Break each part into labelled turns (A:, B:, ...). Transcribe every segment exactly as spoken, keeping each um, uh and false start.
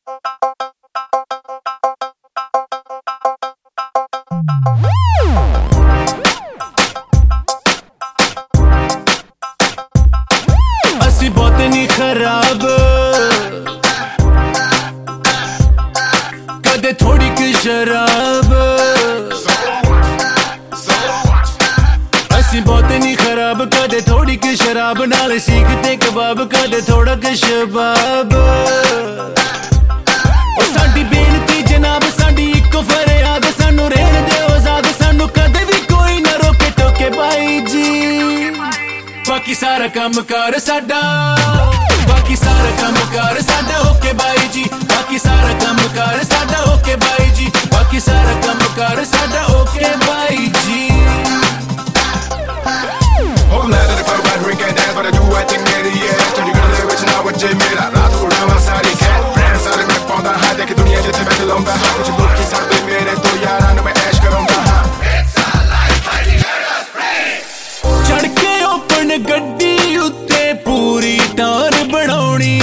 A: ਅਸੀਂ ਬਹੁਤ ਨਹੀਂ खराब कदे थोड़ी की शराब ਅਸੀਂ बहुत नहीं खराब कदे थोड़ी की शराब नाल सीखते कबाब कदे थोड़ा कि शबाब ओ साडी बेनती जनाब साडी इको फरियाद सानू रहन दे आजाद सानू कदे भी कोई ना रोके टोके भाई जी बाकी सारा काम कार साडा बाकी सारा काम कार साडा ओके भाई जी बाकी सारा काम कार साडा ओके भाई जी बाकी सारा काम कार साडा ओके भाई जी
B: Whole lot of the club, I drink and dance, but I do I think that it is. Study gonna live with now with Jay Mira. रात को उड़ा सारी cat friends सारे मैं पौधा है देख दुनिया जितने मैं चलाऊंगा कुछ लोग की साथ मेरे तो यार ना मैं ऐश करूंगा It's our life fighting at us free
A: चढ़ के ओपन गड्डी उत्ते पूरी टार बनाउणी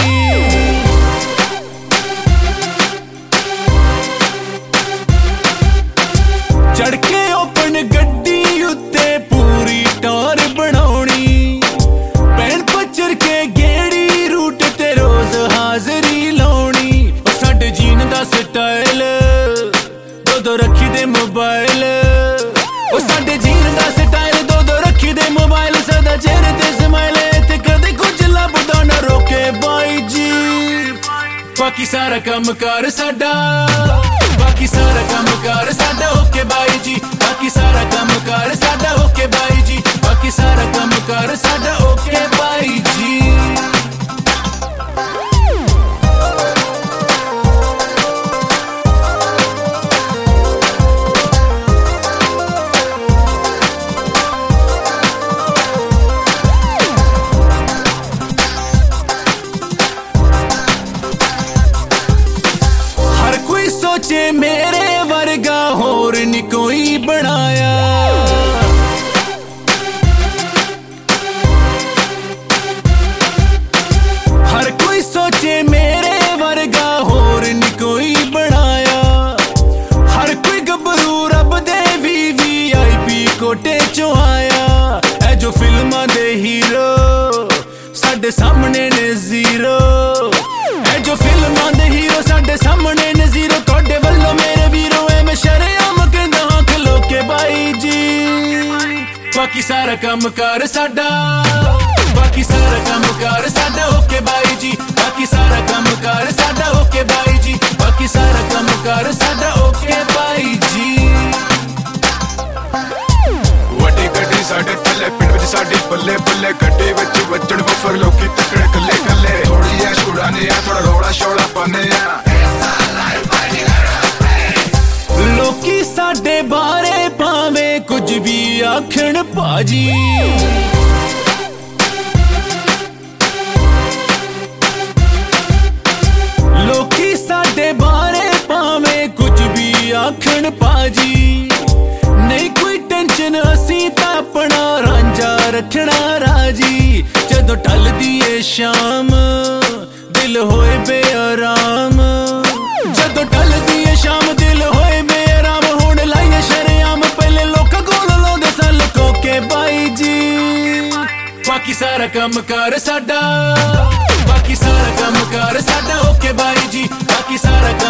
A: चढ़ के ओपन गड्डी उत्ते पूरी टार बनाउणी पैन पचर के गेड़ी रूट ते रोज हाजरी लाउणी ओ साडे जीन दा स्टाइल दो दो रखी दे मोबाइल ओ साडे जीन दा स्टाइल दो दो रखी दे मोबाइल सदा चेहरे ते स्माइल ते कदे कुछ लभदा ना रोके बाई जी बाकी सारा काम कार साडा बाकी सारा काम कार साडा ओके भाई जी बाकी सारा काम कार साडा ओके भाई जी बाकी सारा काम कार साडा ओके भाई जी सोचे मेरे वर्गा होर नी कोई बनाया हर कोई सोचे मेरे वर्गा होर नी कोई बनाया हर कोई गबरू रब दे वी वी आई पी कोटे चो आया ऐ जो फिल्मां दे हीरो साडे सामने ने जीरो ऐ जो फिल्मां दे हीरो साडे सामने ने जीरो बाकी सारा काम कार साडा बाकी सारा काम कार साडा ओके भाई जी बाकी सारा काम कार साडा ओके भाई जी बाकी सारा काम कार साडा ओके भाई जी
B: ਵੱਡੀ ਗੱਡੀ ਸਾਡੇ ਥੱਲੇ ਪਿੰਡ ਵਿੱਚ ਸਾਡੀ ਬੱਲੇ ਬੱਲੇ ਗੱਡੀ ਵਿੱਚ ਵੱਜਣ ਵਫਰ ਲੋਕੀ ਤਕੜੇ ਕੱਲੇ ਕੱਲੇ ਥੋੜੀ ਐਸ਼ ਉਡਾਨੇ ਆ ਥੋੜਾ ਰੋਲਾ ਸ਼ੋਲਾ ਪਾਨੇ ਆ
A: ਲੋਕੀ ਸਾਡੇ ਬਾਰੇ ਭਾਵੇਂ ਕੁਝ ਵੀ ਆਖਣ ਭਾਜੀ ਲੋਕੀ ਸਾਡੇ ਬਾਰੇ ਭਾਵੇਂ ਕੁਝ ਵੀ ਆਖਣ ਭਾਜੀ ਨਹੀਂ ਕੋਈ ਟੈਨਸ਼ਨ ਅਸੀਂ ਤਾਂ ਆਪਣਾ ਰਾਂਝਾ ਰੱਖਣਾ ਰਾਜੀ ਜਦੋਂ ਢਲਦੀ ਏ ਸ਼ਾਮ ਦਿਲ ਹੋਏ ਬੇਆਰਾਮ ਜਦੋਂ ਢਲਦੀ ਏ ਸ਼ਾਮ ਦਿਲ ਹੋਏ ਬੇਆਰਾਮ ਹੁਣ ਲਾਈਏ ਸ਼ਰੇਆਮ ਪਹਿਲੇ ਲੋਕਾਂ ਕੋਲ ਲਾਉਂਦੇ ਸਨ ਲੁਕੋ ਕੇ ਬਾਈ ਜੀ ਬਾਕੀ ਸਾਰਾ ਕੰਮ ਕਾਰ ਸਾਡਾ ਬਾਕੀ ਸਾਰਾ ਕੰਮ ਕਾਰ ਸਾਡਾ ਓਕੇ ਬਾਈ ਜੀ ਬਾਕੀ ਸਾਰਾ